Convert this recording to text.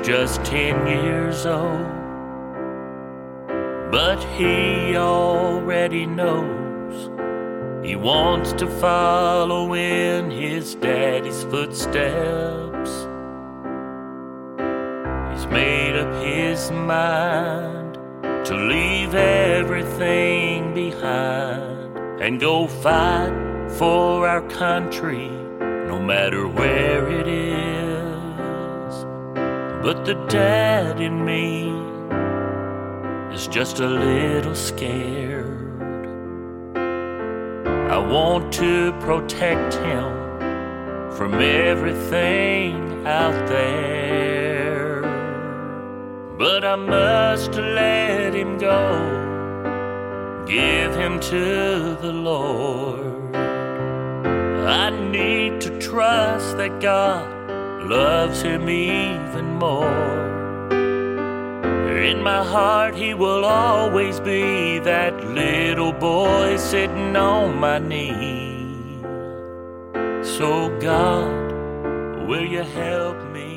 just 10 years old, but he already knows he wants to follow in his daddy's footsteps. He's made up his mind to leave everything behind and go fight for our country, no matter where it is. But the dad in me is just a little scared. I want to protect him from everything out there, but I must let him go, give him to the Lord. I need to trust that God loves him even more. In my heart he will always be that little boy sitting on my knee. So God, will you help me